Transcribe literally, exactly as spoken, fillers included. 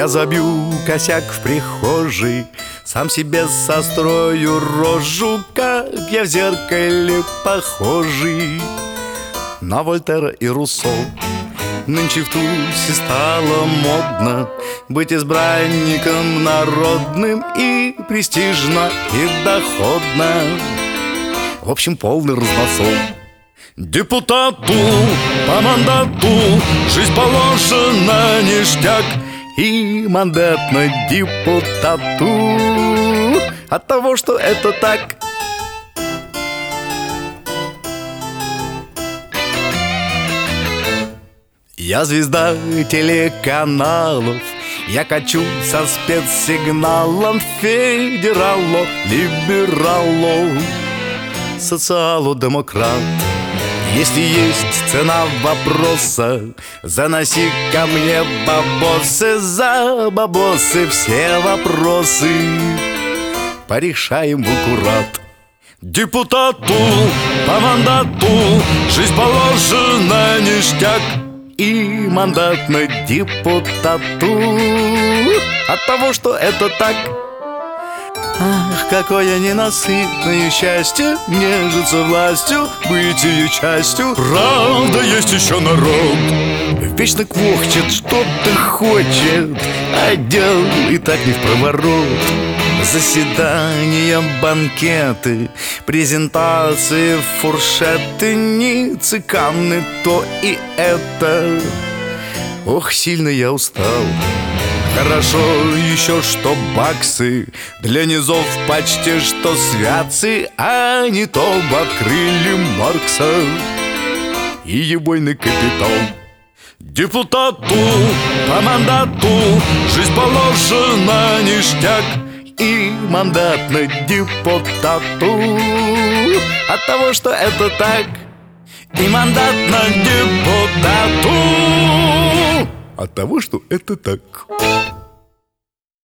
Я забью косяк в прихожей, сам себе сострою рожу, как я в зеркале похожий на Вольтера и Руссо. Нынче в Тусе стало модно быть избранником народным, и престижно, и доходно. В общем, полный разносол. Депутату по мандату жизнь положена ништяк, и мандат на депутату от того, что это так. Я звезда телеканалов, я качу со спецсигналом федералу, либералу, социалу-демократ. Если есть цена вопроса, заноси ко мне бабосы, за бабосы все вопросы порешаем в аккурат. Депутату по мандату жизнь положена ништяк, и мандат на депутату от того, что это так. Ах, какое ненасытное счастье нежиться властью, быть ее частью. Правда, есть еще народ, вечно квохчет, что-то хочет, а дел и так не в проворот. Заседания, банкеты, презентации, фуршеты, ницы, Канны, то и это. Ох, сильно я устал. Хорошо еще, что баксы для низов почти что святцы, а не то бы открыли Маркса и ебойный капитал. Депутату по мандату жизнь положена ништяк, и мандат на депутату от того, что это так. И мандат на депутату от того, что это так.